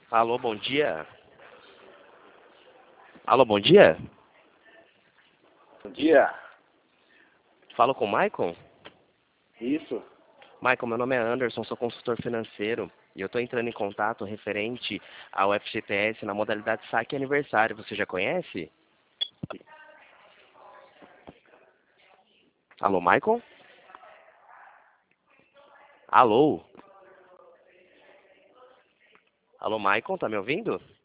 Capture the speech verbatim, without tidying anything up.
Alô, bom dia. Alô, bom dia. Bom dia. Falo com o Maicon? Isso. Maicon, meu nome é Anderson, sou consultor financeiro e eu estou entrando em contato referente ao F G T S na modalidade saque aniversário. Você já conhece? Alô, Maicon? Alô? Alô, Maicon, tá me ouvindo?